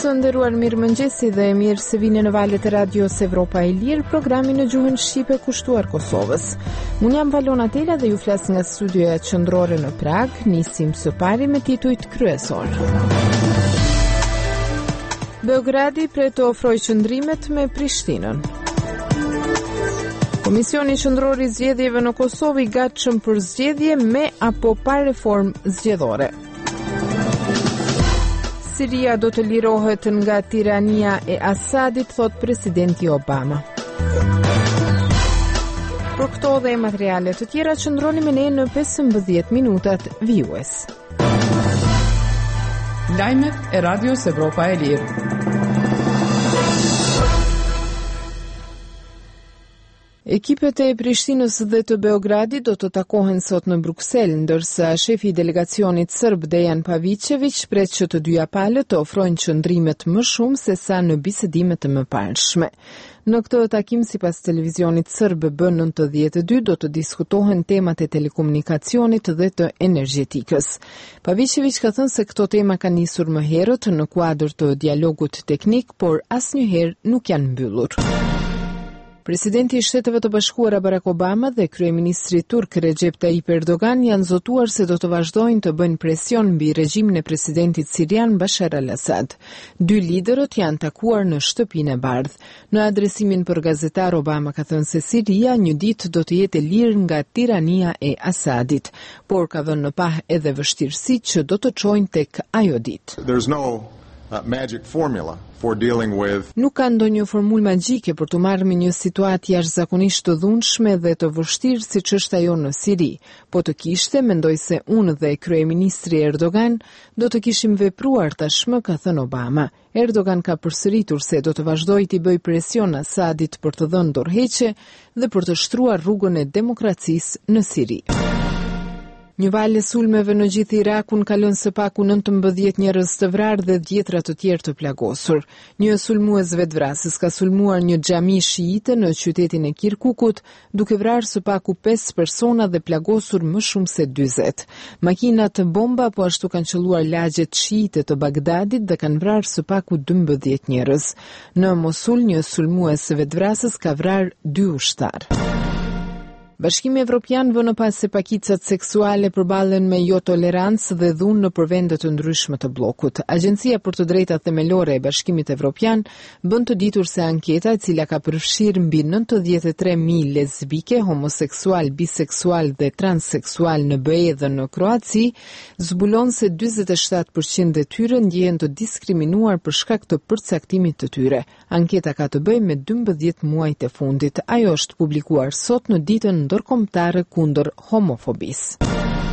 Të nderuar, mirëmëngjesi dhe mirë se vini në valët e radios Evropa e Lirë, programi në gjuhën shqipe kushtuar Kosovës. Unë jam Valona Tela dhe ju flas nga studioja qendrore në Prag. Nisim së pari me titujt kryesor. Beogradi pret të ofrojë qëndrimet me Prishtinën. Komisioni qendror i zgjedhjeve në Kosovë i gatshëm për zgjedhje me apo pa reformë zgjedhore. Siria do të lirohet nga tirania e Asadit, thot presidenti Obama. Për këto dhe materiale të tjera qëndroni me ne në 15 minutat vijues. Lajmet e Radios Evropa e Lirë. Ekipet e Prishtinës dhe të Beogradit do të takohen sot në Bruksel, ndërsa shefi i delegacionit serb Dejan Pavićević pret që të dyja palët të ofrojnë qëndrimet më shumë se sa në bisedimet e mëparshme. Në këtë takim, sipas televizionit serb B92, do të diskutohen temat e telekomunikacionit dhe të energjetikës. Pavićević ka thënë se këto tema kanë nisur më herët në kuadër të dialogut teknik, por asnjëherë nuk janë mbyllur. Presidenti i Shteteve të Bashkuara Barack Obama dhe kryeministri turk Recep Tayyip Erdogan janë zotuar se do të vazhdojnë të bëjnë presion mbi regjimin e presidentit sirian Bashar al-Assad. Dy liderët janë takuar në Shtëpinë e Bardhë. Në adresimin për gazetar, Obama ka thënë se Siria një ditë do të jetë e lirë nga tirania e Asadit, por ka vënë në pah edhe vështirësitë që do të çojnë tek ajo ditë. Magic formula for dealing with. Nuk ka ndonjë formulë magjike për të marrë me një situatë jashtëzakonisht të dhunshme dhe të vështirë siç është ajo në Siri. Po të kishte, mendoj se unë dhe kryeministri Erdogan do të kishim vepruar tashmë, ka thënë Obama. Erdogan ka përsëritur se do të vazhdojë të bëjë presion Asadit për të dhënë dorëheqje dhe për të shtruar rrugën e demokracisë në Siri. Një valë sulmeve në gjithë Irakun ka lënë së paku 19 njerëz të vrarë dhe dhjetra të tjerë të plagosur. Një sulmues vetvrasës ka sulmuar një xhami shiite në qytetin e Kirkukut, duke vrarë së paku 5 persona dhe plagosur më shumë se 40. Makinat bomba po ashtu kanë qelluar lagjet shiite të Bagdadit dhe kanë vrarë së paku 12 njerëz. Në Mosul, një sulmues vetvrasës ka vrarë 2 ushtarë. Bashkimi Evropian vë në pas se pakicat seksuale përballen me jo tolerancë dhe dhunë në vende të ndryshme të bllokut. Agjencia për të drejtat themelore e Bashkimit Evropian bën të ditur se anketa, e cila ka përfshirë mbi 93.000 lesbike, homoseksual, biseksual dhe transseksual në BE dhe në Kroaci, zbulon se 47% e tyre ndjehen të diskriminuar për shkak të përcaktimit të tyre. Anketa ka të bëjë me 12 muajt e fundit. Ajo është publikuar sot në ditën ndërkombëtare kundër homofobisë.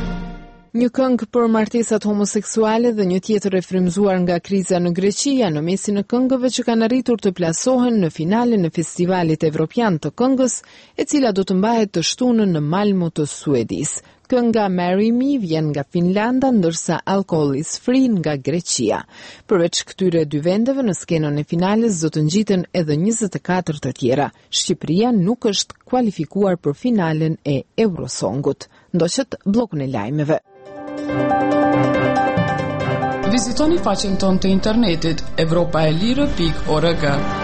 Një këngë për martesat homoseksuale dhe një tjetër e frymzuar nga kriza në Greqi janë në mesin e këngëve që kanë arritur të plasohen në finalen e Festivalit Evropian të Këngës, e cila do të mbahet të shtunën në Malmo të Suedis. Kënga Marry Me vjen nga Finlanda, ndërsa Alcohol is Free nga Greqia. Përveç këtyre dy vendeve, në skenën e finales do të ngjiten edhe 24 të tjera. Shqipëria nuk është kualifikuar për finalen e Eurosongut. Ndoqët bllokun e lajmeve. Vizitoni faqen tonë të internetit europaelire.org.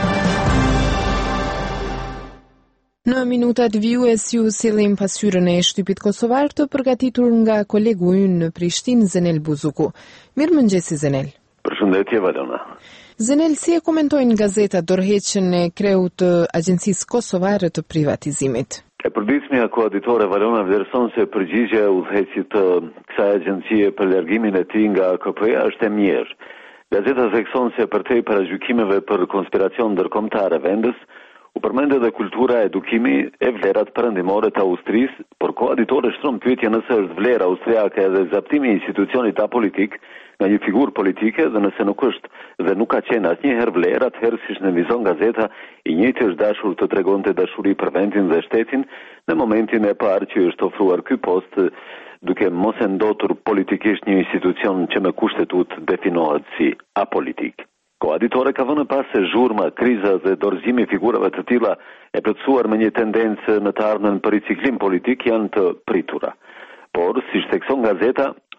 Në minutat vijues ju sillim pasqyrën e shtypit kosovar të përgatitur nga kolegu ynë në Prishtinë, Zenel Buzuku. Mirëmëngjesi Zenel. Përshëndetje Valona. Zenel, si e komentojnë gazetat dorëheqjen e kreut të Agjencisë Kosovare të Privatizimit? E përditshmja koaditore Valona vlerëson se përgjigjja e udhëheqësit të kësaj agjencie për largimin e tij nga AKP-ja është e mirë. Gazeta thekson se përtej paragjykimeve për konspiracion ndërkombëtar e vendës, u përmend edhe kultura, edukimi e vlerat perëndimore të Austrisë, por koaditore shtron pyetje nëse është vlera austriake edhe zaptimi i institucionit apolitik nga një figurë politike dhe nëse nuk është dhe nuk ka qenë asnjëherë vlerë, atëherë siç në vizon gazeta, i njëjti është dashur të tregonte dashuri për vendin dhe shtetin në momentin e parë që është ofruar ky post, duke mos e ndotur politikisht një institucion që me kushtetut definohet si apolitik. Koaditore ka vënë pas se zhurma, kriza dhe dorëzimi figurave të tilla e plotësuar me një tendencë në të ardhmen për riciklim politik janë të pritura. Por, siç thekson gazeta,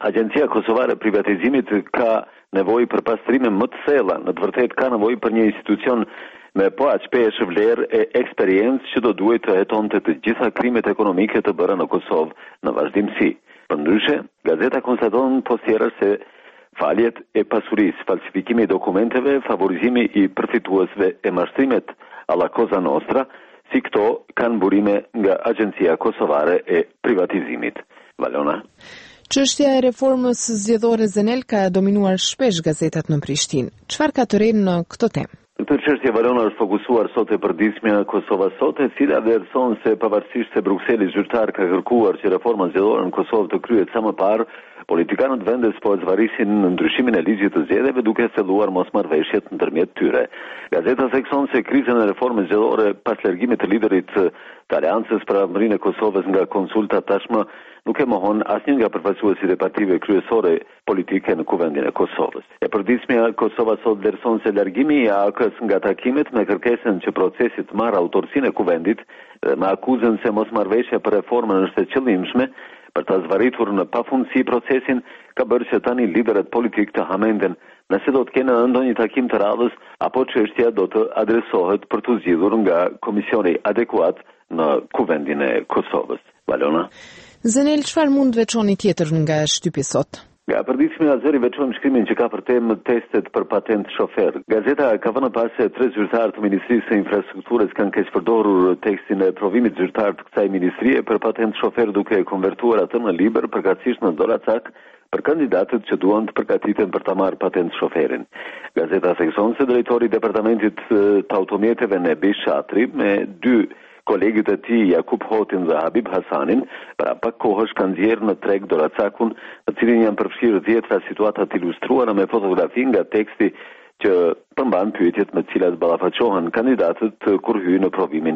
Agencia Kosovare e Privatizimit ka nevojë për pastrime më të thella, në të vërtetë ka nevojë për një institucion me po aq shpesh vlerë e eksperiencë që do duhet të hetonte të gjitha krimet ekonomike të bëra në Kosovë në vazhdimsi. Përndryshe, gazeta konstaton postherë se faljet e pasurisë, falsifikimi i dokumenteve, favorizimi i përfituesve e mashtrimet alla Cosa Nostra, si këto kanë burime nga Agencia Kosovare e Privatizimit. Valona. Çështja e reformës zgjedhore Zenel ka dominuar shpesh gazetat në Prishtinë. Çfarë ka të re në këtë temë? Këtë çështje Valona është fokusuar sot e përditshmja Kosova Sot, e cila vlerëson se pavarësisht se Brukseli zyrtar ka kërkuar që reforma zgjedhore në Kosovë të kryhet sa më parë, politikanët vendes po zvarisin në ndryshimin e ligjit të zgjedhjeve duke thelluar mosmarrveshjet ndërmjet tyre. Gazeta thekson se krizën e reformës zgjedhore pas largimit të liderit të Aleancës për Avëmërinë e Kosovës nga konsulta tashmë nuk e mohon asnjë nga përfaqësuesit e partive kryesore politike në kuvendin e Kosovës. E përditshmja Kosova Sot vlerëson se largimi i AK-s nga takimet me kërkesën që procesi të marrë autorsinë e kuvendit dhe me akuzën se mosmarrveshja për reformën është e qëllimshme për ta zvaritur në pafundësi procesin, ka bërë që tani liderët politik të hamenden nëse do të kenë ndonjë takim të radhës apo çështja do të adresohet për të zgjidhur nga komisioni adekuat në kuvendin e Kosovës. Valona. Zenel, çfarë mund veçoni tjetër nga shtypi sot? Nga përditshmi Azeri veçojmë shkrimin që ka për temë testet për patent shofer. Gazeta ka vënë pas se 3 zyrtarë të Ministrisë së Infrastrukturës kanë keq përdorur tekstin e provimit zyrtar të kësaj ministrie për patent shofer duke e konvertuar atë në libër përkatësisht në dolacak për kandidatët që duan të përgatiten për ta marrë patent shoferin. Gazeta thekson se drejtori i departamentit të automjeteve Nebi Shatri me 2 kolegët e tij Jakub Hotin dhe Habib Hasanin para pak kohësh kanë nxjerrë në treg dolacakun, në cilin janë përfshirë 10 situata të ilustruara me fotografi nga teksti që përmban pyetjet me të cilat ballafaqohen kandidatët kur hyjnë në provimin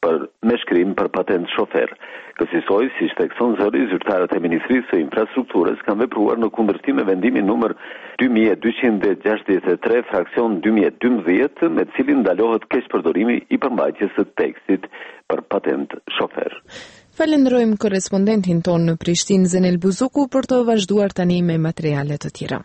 me shkrim për patent shofer. Kësaj, siç thekson zëri, zyrtarët e Ministrisë së Infrastrukturës kanë vepruar në kundërshtim me vendimin numër 2263 fraksion 2012, me të cilin ndalohet keqpërdorimi i përmbajtjes së tekstit për patent shofer. Falenderojmë korrespondentin tonë në Prishtinë Zenel Buzuku për të vazhduar tani me materiale të tjera.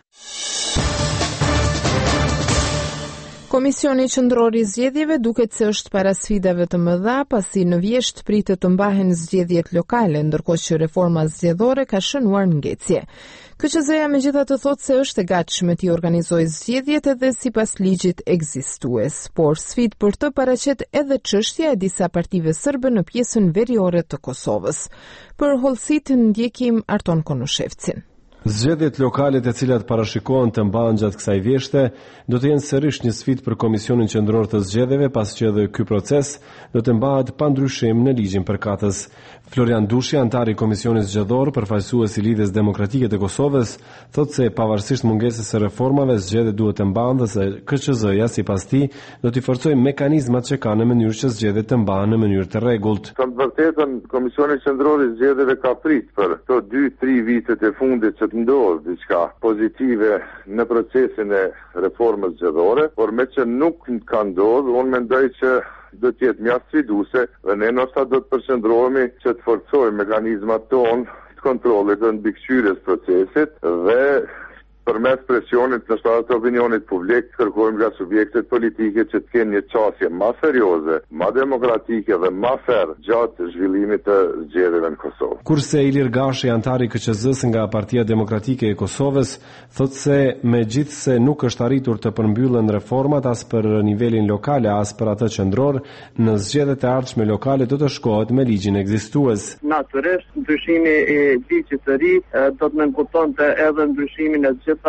Komisioni Qendror i Zgjedhjeve duket se është para sfidave të mëdha, pasi në vjesht pritet të mbahen zgjedhjet lokale, ndërkohë që reforma zgjedhore ka shënuar ngecje. KQZ-ja megjithatë thotë se është e gatshme të organizojë zgjedhjet edhe sipas ligjit ekzistues, por sfidë për të paraqet edhe çështja e disa partive serbe në pjesën veriore të Kosovës. Për hollësitë ndjekim Arton Konushevcin. Zgjedhjet lokale të cilat parashikohen të mbahen gjatë kësaj vjeshte do të jenë sërish një sfidë për Komisionin Qendror të Zgjedhjeve, pas që edhe ky proces do të mbahet pa ndryshim në ligjin përkatës. Florian Dushi, antari i Komisionit Zgjedhor, përfaqësues i Lidhjes Demokratike të Kosovës, thotë se pavarësisht mungesës së reformave, zgjedhjet duhet të mbahen dhe se KQZ-ja sipas tij do të forcojë mekanizmat që kanë në mënyrë që zgjedhjet të mbahen në mënyrë të rregullt. Të vërtetën, Komisioni Qendror i Zgjedhjeve ka prit për këto 2-3 vitet e fundit që të ndodhë diçka pozitive në procesin e reformës zgjedhore, por me që nuk ka ndodhë, unë mendoj që do të jetë mjaft sfiduese dhe ne ndoshta do të përqendrohemi që të forcojmë mekanizmat tonë të kontrollit dhe mbikëqyrjes procesit dhe përmes presionit në shtatë të opinionit publik kërkojmë nga subjektet politike që të kenë një qasje ma serioze, ma demokratike dhe ma ferm gjatë zhvillimit të zgjedhjeve në Kosovë. Kurse Ilir Gashi, antari i KQZ-s nga Partia Demokratike e Kosovës, thotë se megjithse nuk është arritur të përmbyllen reformat as për nivelin lokal as për atë qendror, në zgjedhjet e ardhshme lokale do të shkohet me ligjin ekzistues. Natyrisht, ndryshimi i ligjit të ri do të nënkuptonte edhe ndryshimin e gjitha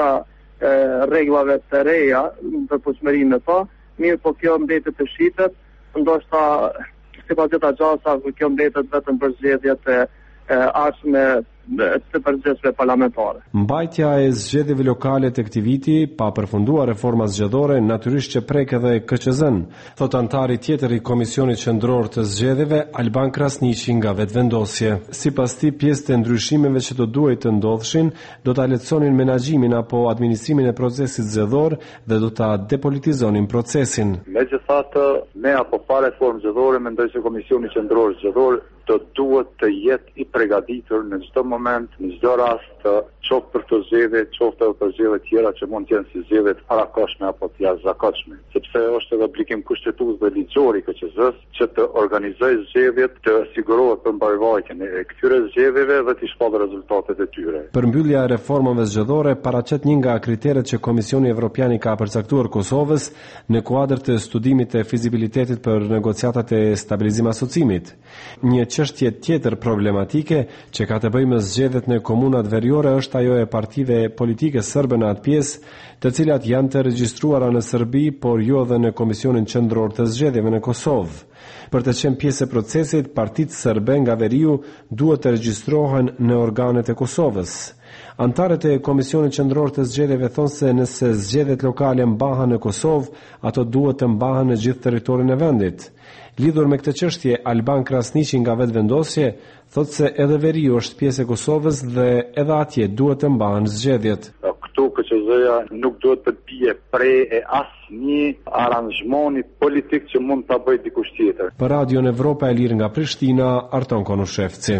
rregullave të reja për përputhshmërinë me to, mirë po kjo mbetet të shitet, ndoshta sipas gjitha gjasave kjo mbetet vetëm për zgjedhjet e ardhshme të përgjithshme parlamentare. Mbajtja e zgjedhjeve lokale të këtij viti, pa përfunduar reforma zgjedhore, natyrisht që prek edhe KQZ-n, thot antari tjetër i Komisionit Qendror të Zgjedhjeve, Alban Krasniqi nga vetvendosje. Sipas tij, pjesë të ndryshimeve që do duhet të ndodhshin, do ta lehtësonin menaxhimin apo administrimin e procesit zgjedhor dhe do ta depolitizonin procesin. Megjithatë, ne apo pa reformë zgjedhore, mendoj se Komisioni Qendror Zgjedhor do duhet të jetë i përgatitur në çdo moment, në çdo rast, qoftë për të zgjedhje, qoftë edhe për zgjedhje tjera që mund të jenë si zgjedhje të parakoshme apo të jashtëzakonshme, sepse është edhe oblikim kushtetues dhe ligjor i KQZ-s që të organizojë zgjedhjet, të sigurohet për mbarvajtjen e këtyre zgjedhjeve dhe të shpallë rezultatet e tyre. Përmbyllja e reformave zgjedhore paraqet një nga kriteret që Komisioni Evropian i ka përcaktuar Kosovës në kuadër të studimit të fizibilitetit për negociatat e stabilizim asocimit. Një çështje tjetër problematike që ka të bëjë me zgjedhjet në komunat veriore është ajo e partive politike serbe në atë pjesë, të cilat janë të regjistruara në Serbi, por jo edhe në Komisionin Qendror të Zgjedhjeve në Kosovë. Për të qenë pjesë e procesit, partitë serbe nga veriu duhet të regjistrohen në organet e Kosovës. Antarët e Komisionit Qendror të Zgjedhjeve thonë se nëse zgjedhjet lokale mbahen në Kosovë, ato duhet të mbahen në gjithë territorin e vendit. Lidhur me këtë çështje, Alban Krasniqi nga vetëvendosje thotë se edhe veriu është pjesë e Kosovës dhe edhe atje duhet të mbahen zgjedhjet. Këtu KQZ-ja nuk duhet të bie pre e asnjë aranzhmoni politik që mund ta bëjë dikush tjetër. Për Radion Evropa e Lirë nga Prishtina, Arton Konushevci.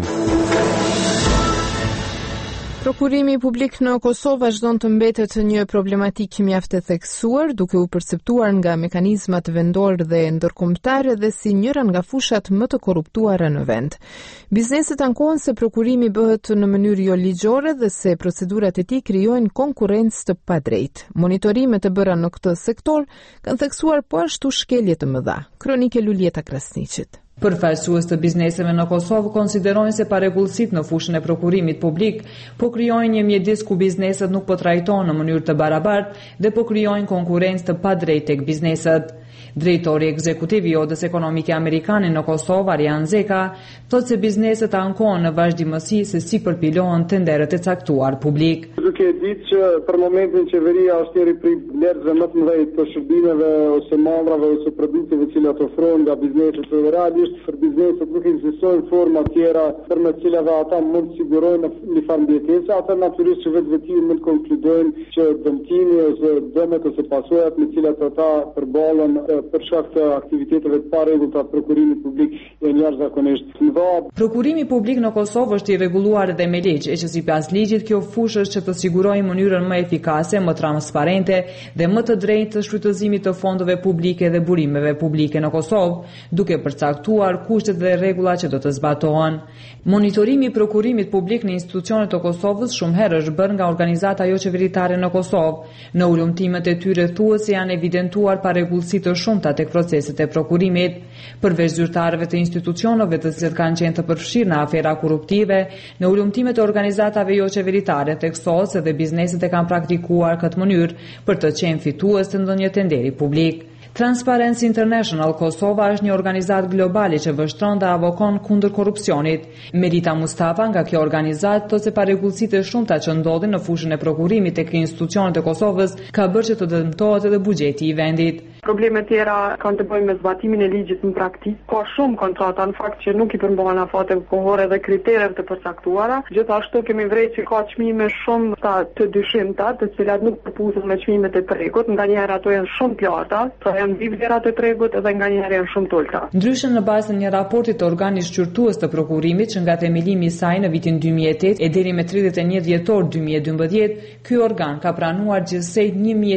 Prokurimi publik në Kosovë vazhdon të mbetet një problematikë mjaft e theksuar, duke u perceptuar nga mekanizmat vendor dhe ndërkombëtar dhe si njëra nga fushat më të korruptuara në vend. Bizneset ankohen se prokurimi bëhet në mënyrë jo ligjore dhe se procedurat e tij krijojnë konkurrencë të padrejtë. Monitorimet e bëra në këtë sektor kanë theksuar po ashtu shkelje të mëdha. Kronike Luljeta Krasniqit. Përfaqësues të bizneseve në Kosovë konsiderojnë se parregullësitë në fushën e prokurimit publik po krijojnë një mjedis ku bizneset nuk po trajtohen në mënyrë të barabartë dhe po krijojnë konkurrencë të padrejtë tek bizneset. Drejtori ekzekutiv i Odës Ekonomike Amerikane në Kosovë, Arjan Zeka, thotë se bizneset ankohen në vazhdimësi se si përpilohen tenderët e caktuar publik. Duke ditë që për momentin qeveria është njëri prej blerësve më të mëdhenj të shërbimeve ose mandrave ose produkteve që cilat ofrohen nga bizneset realisht për bizneset nuk ekzistojnë forma tjera për me cilave ata mund të sigurojnë një farë mbjetese, ata natyrisht që vetvetimisht mund të konkludojnë që dëmtimi ose dëmet ose pasojat me cilat ata përballen për shkak të aktiviteteve të parregullta të prokurimit publik janë jashtëzakonisht të mëdha. Prokurimi publik në Kosovë është i rregulluar dhe me ligj, e që sipas ligjit kjo fushë është që të sigurojë mënyrën më efikase, më transparente dhe më të drejtë të shfrytëzimit të fondeve publike dhe burimeve publike në Kosovë, duke përcaktuar kushtet dhe rregullat që do të zbatohen. Monitorimi i prokurimit publik në institucionet të Kosovës shumë herë është bërë nga organizata jo qeveritare në Kosovë. Në ulëmtimet e tyre thuhet se janë evidentuar parregullësi të shumta tek proceset e prokurimit. Përveç zyrtarëve të institucioneve të cilët kanë qenë të përfshirë në afera korruptive, në ulëmtimet e organizatave jo qeveritare theksohet se dhe bizneset e kanë praktikuar këtë mënyrë për të qenë fitues të ndonjë tenderi publik. Transparency International Kosova është një organizat globale që vështron dhe avokon kundër korrupsionit. Merita Mustafa nga kjo organizat thotë se parregullësitë e shumta që ndodhin në fushën e prokurimit tek institucionet e Kosovës ka bërë që të dëmtohet edhe buxheti i vendit. Probleme tjera kanë të bëjnë me zbatimin e ligjit në praktikë. Ka shumë kontrata në fakt që nuk i përmbahen afatet kohore dhe kriteret të përcaktuara. Gjithashtu kemi vrejtë që ka çmime shumë të dyshimta, të cilat nuk përputhen me çmimet e tregut, nganjëherë ato janë shumë të larta, pra janë mbi vlerat e tregut edhe nganjëherë janë shumë të ulta. Ndryshe në bazën e një raporti të organit shqyrtues të prokurimit që nga themelimi i saj në vitin 2008 e deri me 31 dhjetor 2012, ky organ ka pranuar gjithsej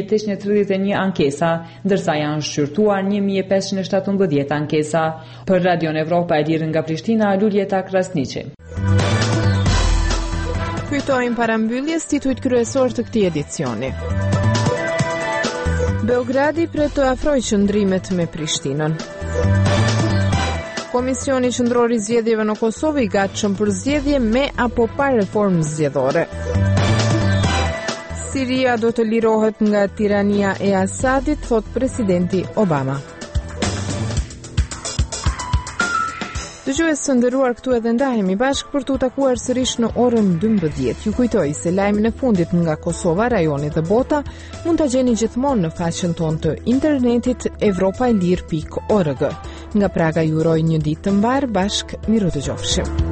1831 ankesa, ndërsa janë shqyrtuar 1517 ankesa. Për Radion Evropa e Lirë nga Prishtina, Luljeta Krasniqi. Kujtojmë parambyljes titujt kryesor të këtij edicioni. Beogradi pret të afrojë qëndrimet me Prishtinën. Komisioni Qendror i Zgjedhjeve në Kosovë i gatshëm për zgjedhje me apo pa reformë zgjedhore. Siria do të lirohet nga tirania e Asadit, thot presidenti Obama. Dëgjues së nderuar, këtu edhe ndahemi bashkë për t'u takuar sërish në orën 12. Ju kujtoj se lajmin e fundit nga Kosova, rajoni dhe bota mund ta gjeni gjithmonë në faqen tonë të internetit evropaelir.org. Nga Praga ju uroj një ditë të mbar, bashkë miru dëgjofshim.